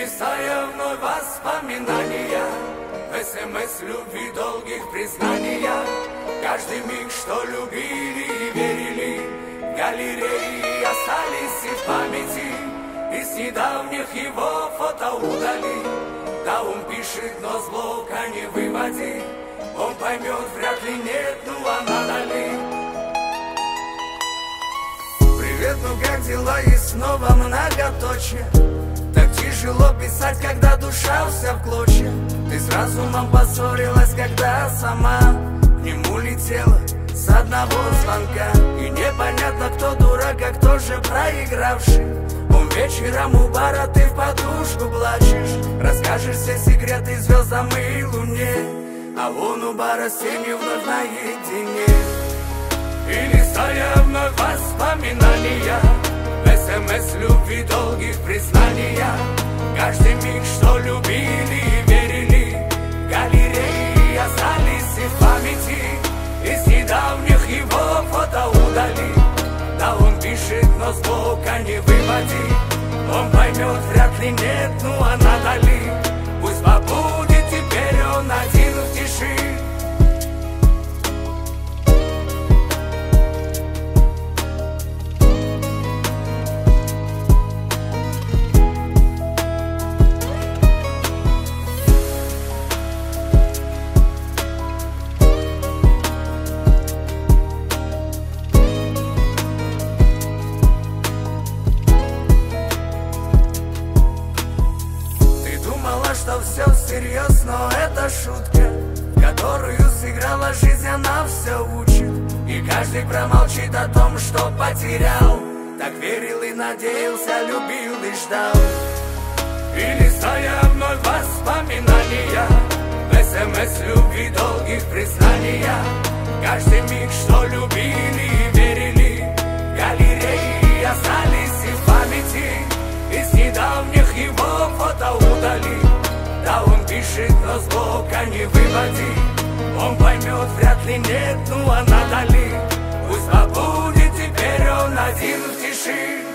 листая вновь воспоминания, в СМС любви долгих признания. Каждый миг, что любили и верили, в галерее остались и в памяти. Из недавних его фото удали. Да, он пишет, но с блока не выводи. Он поймет, вряд ли нет, ну а надо ли. Привет, ну как дела? И снова многоточие. Так тяжело писать, когда душа вся в клочья. Ты с разумом поссорилась, когда сама к нему летела с одного звонка. И непонятно, кто дурак, а кто же проигравший. Он вечером у бара, ты в подушку плачешь. Расскажешь все секреты звездам и луне, а он у бара с тенью вновь наедине. И листая вновь воспоминания, в СМС любви долгих признания. Каждый миг, что любили и верили, в галерее остались и в памяти. Из недавних его фото удали. Да, он пишет, но с блока не выводи. Он поймет, вряд ли нет, ну а надо ли. Пусть побудет теперь он один в тиши. Что все всерьез, но это шутка, в которую сыграла жизнь, она все учит. И каждый промолчит о том, что потерял. Так верил и надеялся, любил и ждал. И листая вновь воспоминания, в СМС любви долгих признания. Каждый миг, что любили и верили, в галерее остались и в памяти. Из недавних его фото удали. Да, он пишет, но с блока не выводи. Он поймет, вряд ли нет, ну а надо ли. Пусть побудет теперь он один в тиши.